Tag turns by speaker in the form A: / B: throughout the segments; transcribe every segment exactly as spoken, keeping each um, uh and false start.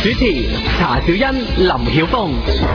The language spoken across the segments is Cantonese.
A: 主持查小欣、林曉峰。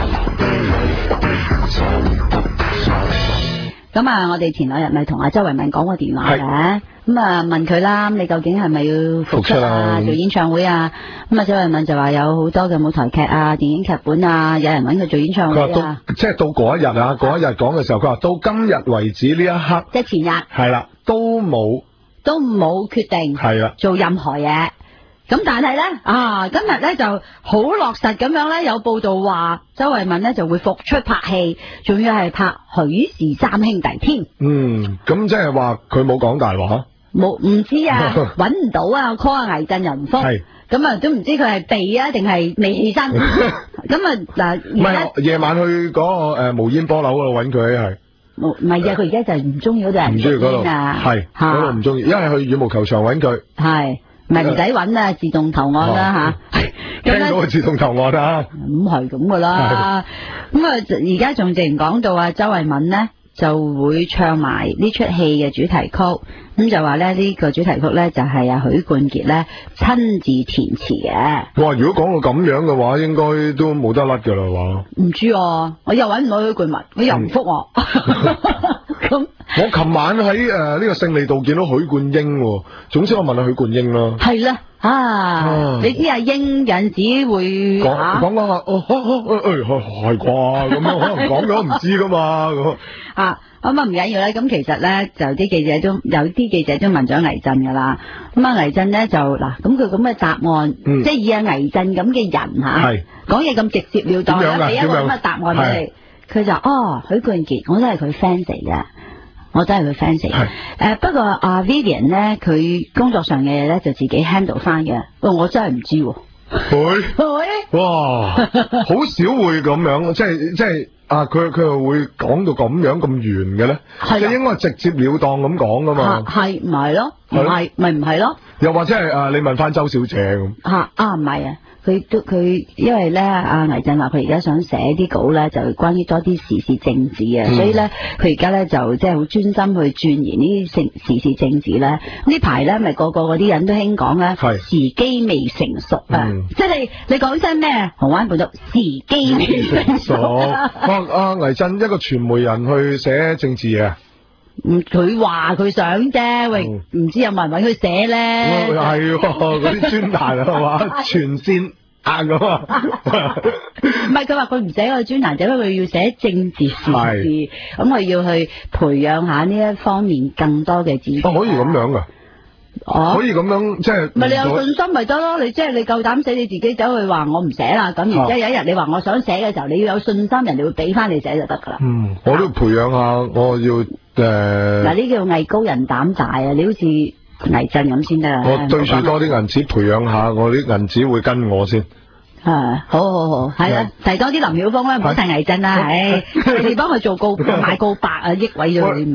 B: 咁啊，我哋前兩日咪同阿周慧敏講過電話嘅，咁啊問佢啦，你究竟係咪要復出啊，做演唱會啊？咁啊，周慧敏就話有好多嘅舞台劇啊、電影劇本啊，有人揾佢做演唱會啊。
C: 佢話到即係到嗰一日啊，嗰一日講嘅時候，佢話到今日為止呢一刻，
B: 即係前日
C: 係啦，都冇
B: 都冇決定係啦做任何嘢。咁但係咧啊，今日咧就好落實咁樣咧，有報道話周慧敏咧就會復出拍戲，仲要係拍許氏三兄弟添。
C: 嗯，咁即係話佢冇講大話，
B: 冇唔知啊，搵唔到啊 ，call 阿倪震又唔復，咁啊都唔知佢係避啊定係未起身。咁啊嗱，
C: 唔係夜晚去嗰個誒無煙波樓嗰度搵佢係。
B: 唔唔係啊，佢而家就係唔中意嗰度人食煙啊，係
C: 嗰度唔中意，一係去羽毛球場搵佢。係。
B: 咪唔使揾啊，自動投案啦吓。
C: 聽到個自動投案啊。
B: 咁係咁噶啦。咁啊，而家仲淨講到啊，周慧敏呢就會唱埋呢出戲嘅主題曲。咁就話咧呢個主題曲咧就係阿許冠傑咧親自填詞嘅。
C: 哇！如果講到咁樣嘅話，應該都冇得甩噶啦，話。唔
B: 知啊，我又揾唔到許冠文，佢又唔復我。咁
C: 我琴晚喺誒呢個勝利道見到許冠英，總之我問下許冠英啦。
B: 係啦，啊，你知阿英有陣時會
C: 講講講下，哦，誒誒係啩咁樣，可能講咗唔知噶嘛咁。
B: 啊，咁啊唔緊要啦。咁其實咧就啲記者都有啲記者都問咗倪震噶啦。咁啊倪震咧就嗱，咁佢咁嘅答案，即係以阿倪震咁嘅人吓，講嘢咁直接了當，俾一個咁嘅答案俾你，佢就哦許冠傑，我都係佢 fans 嚟嘅。我真係佢 fans 嚟嘅，誒不過阿 Vivian 咧，佢工作上嘅嘢咧就自己 handle 翻嘅。喂，我真係唔知喎。
C: 會，哇，好少會咁樣，即係即係啊！佢佢又會講到咁樣咁圓嘅咧，即係應該係直接了當咁講噶嘛。
B: 係唔係咯？唔係咪唔係咯？
C: 又或者係啊？你問翻周小姐咁。嚇
B: 啊唔係啊！佢都佢，因為咧，阿倪震話佢而家想寫啲稿咧，就關於多啲時事政治啊，嗯、所以咧，佢而家咧就即係好專心去鑽研呢啲政時事政治咧。呢排咧，咪個個嗰啲人都興講咧，時機未成熟啊！嗯、即係你你講真咩？紅灣半島時機未成熟。
C: 阿阿倪震一個傳媒人去寫政治嘢。
B: 嗯，佢話佢想啫，喂，唔、嗯、知有冇人搵佢寫咧？
C: 係嗰啲專欄係嘛，全線硬咁啊！
B: 唔係，佢話佢唔寫個專欄，只不過佢要寫政治時事，咁佢要去培養下呢一方面更多嘅知識。
C: 哦，可以咁樣噶？哦，可以咁樣即係？
B: 唔係你有信心咪得咯？你即係你夠膽寫，你自己走去話我唔寫啦，咁然之後有一日你話我想寫嘅時候，你要有信心，人哋會俾翻你寫就得噶啦。嗯，
C: 我都要培養下，我要。誒，
B: 嗱呢叫藝高人膽大啊！你好似倪震咁先得啊！
C: 我對住多啲銀紙培養下，我啲銀紙會跟我先。
B: 啊，好好好，係啦，提多啲林曉峰啦，唔好提倪震啦，唉，你幫佢做告買告白啊，益位咗你。